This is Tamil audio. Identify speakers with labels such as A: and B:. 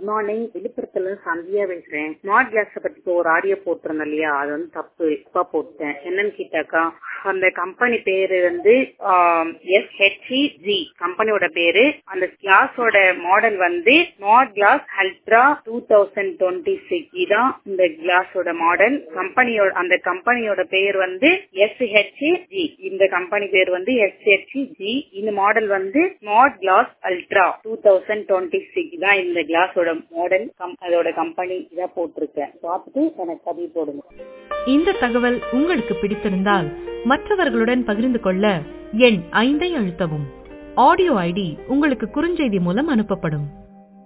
A: மார்னிங், விழுப்புரத்துல சந்தியா பேசுறேன். ஸ்மார்ட் கேஸ் பத்தி ஒரு ஆடியோ போட்டிருந்தேன் இல்லையா, அது தப்பா போட்டேன். என்னன்னு கேட்டாக்கா, அந்த கம்பெனி பேரு SHG கம்பெனியோட பேரு. அந்த கிளாஸோட மாடல் ஸ்மார்ட் கிளாஸ் அல்ட்ரா 2026. இதான் இந்த கிளாஸோட மாடல். அந்த கம்பெனியோட பேர் SHG. இந்த கம்பெனி பேர் SHG. இந்த மாடல் ஸ்மார்ட் கிளாஸ் அல்ட்ரா 2026 தான் இந்த கிளாஸோட மாடல். அதோட கம்பெனி இதான் போட்டிருக்கேன். பார்த்துட்டு எனக்கு பதிவு போடுங்க.
B: இந்த தகவல் உங்களுக்கு பிடித்திருந்தால் மற்றவர்களுடன் பகிர்ந்து கொள்ள எண் 5 அழுத்தவும். ஆடியோ ஐடி உங்களுக்கு குறுஞ்செய்தி மூலம் அனுப்பப்படும்.